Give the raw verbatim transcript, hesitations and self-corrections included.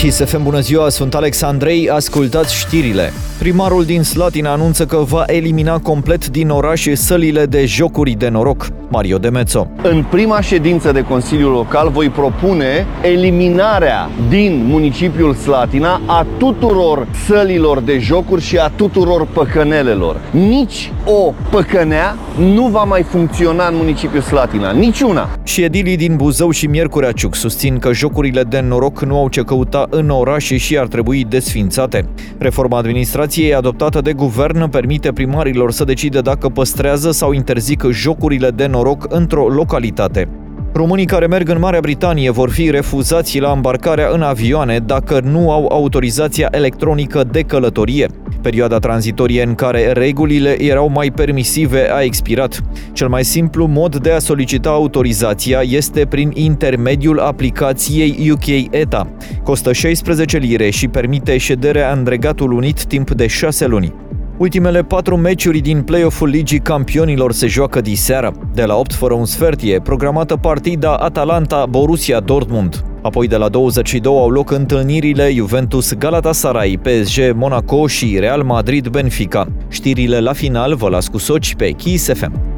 Kiss F M, bună ziua, sunt Alex Andrei, ascultați știrile. Primarul din Slatina anunță că va elimina complet din oraș sălile de jocuri de noroc. Mario Demețo. În prima ședință de Consiliu Local voi propune eliminarea din municipiul Slatina a tuturor sălilor de jocuri și a tuturor păcănelelor. Nici o păcănea nu va mai funcționa în municipiul Slatina, niciuna. Și edilii din Buzău și Miercurea Ciuc susțin că jocurile de noroc nu au ce căuta în orașe și ar trebui desfințate. Reforma administrației adoptată de guvern permite primarilor să decide dacă păstrează sau interzic jocurile de noroc într-o localitate. Românii care merg în Marea Britanie vor fi refuzați la îmbarcarea în avioane dacă nu au autorizația electronică de călătorie. Perioada tranzitorie în care regulile erau mai permisive a expirat. Cel mai simplu mod de a solicita autorizația este prin intermediul aplicației U K E T A. Costă șaisprezece lire și permite șederea în Regatul Unit timp de șase luni. Ultimele patru meciuri din play-off-ul Ligii Campionilor se joacă diseară. De la opt fără un sfert e programată partida Atalanta-Borussia Dortmund. Apoi de la douăzeci și două au loc întâlnirile Juventus-Galatasaray, P S G Monaco și Real Madrid-Benfica. Știrile la final vă las cu soci pe Kiss F M.